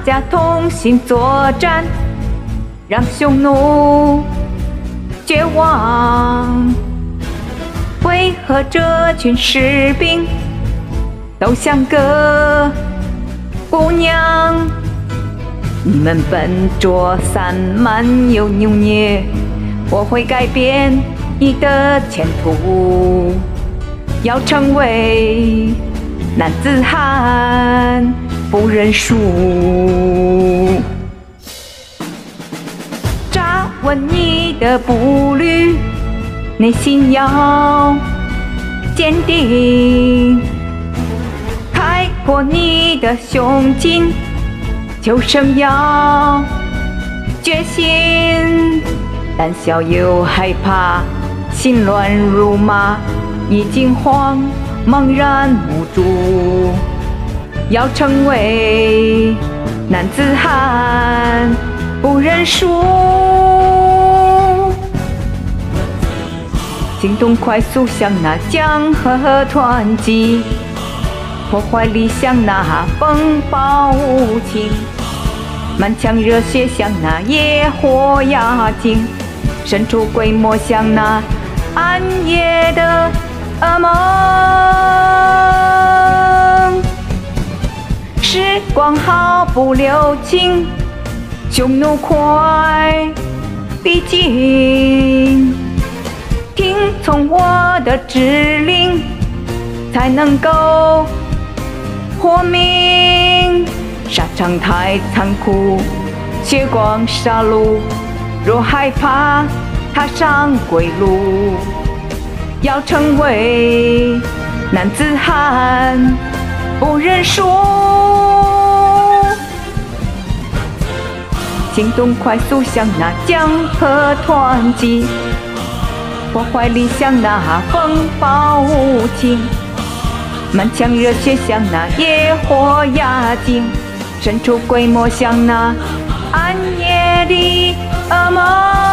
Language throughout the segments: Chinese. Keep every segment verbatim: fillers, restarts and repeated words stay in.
家同心作战，让匈奴绝望。为何这群士兵都像个姑娘？你们笨拙散漫又扭捏，我会改变你的前途。要成为男子汉，不认输。扎稳你的步履，内心要坚定，开阔你的胸襟，求生要决心。胆小又害怕，心乱如麻，已惊慌，茫然无助。要成为男子汉，不认输。行动快速像那江河湍急，破坏理想那风暴无情，满腔热血像那野火压境，神出鬼没像那暗夜的噩梦。时光毫不留情，匈奴快逼近，听从我的指令，才能够活命。沙场太残酷，血光杀戮，若害怕踏上归路。要成为男子汉，不认输。行动快速像那江河湍急，破坏理想那风暴无情，满腔热血像那野火压境，神出鬼没像那暗夜的噩梦。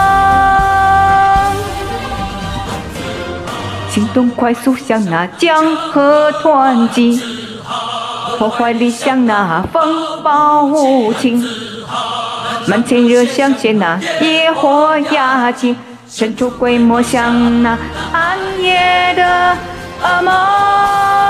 行动快速像那江河湍急，破坏理想那风暴无情，满腔热血像那野火压境，神出鬼没像那暗夜的噩梦。